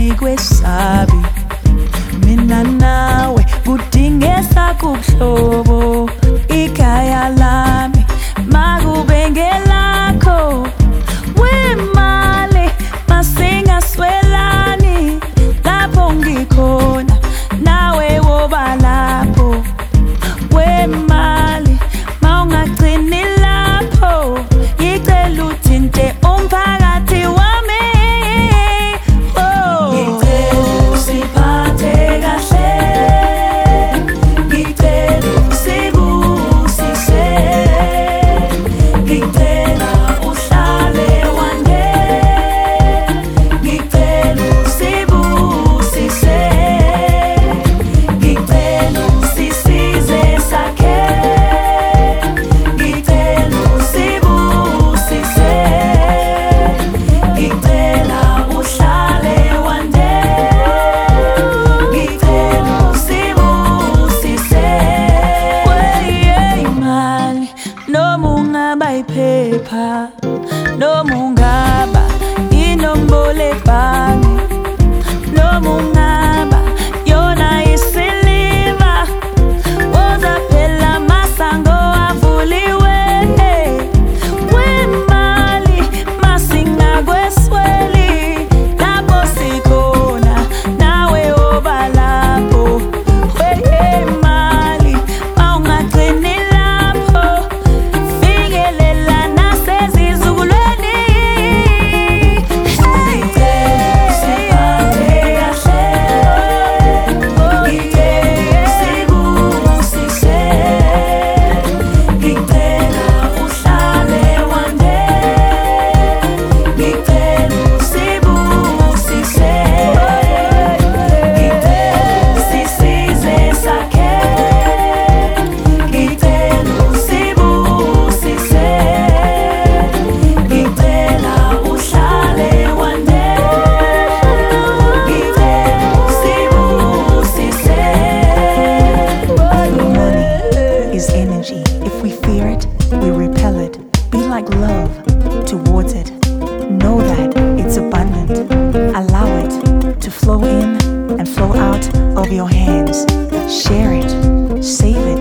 ngikwesabi mina nawe kudinge sakubuhlobo ikhaya lami makube ngelakho wemali masingaswelani lapho ngikhona nawe woba lapho wemali mawungagcini lapho ngicela uthinte umphakathi wami ngicela usiphathe kahle ngicela usibusise ngicela uhlale wande ngicela usibusise ngicela usisize sakhe ngicela usibusise ngicela uhlale wande ngicela usibusise imali noma ungaba iphepha noma ungaba inombolo ebhange noma ungaba yona isiliva woza phela masango avuliwe wemali masingakwesweli lapho sikhona nawe woba lapho wemali mawungagcini lapho fikelela nasezizukulweni is energy. If we fear it, we repel it. Be like love towards it. Know that it's abundant. Allow it to flow in and flow out of your hands. Share it, save it.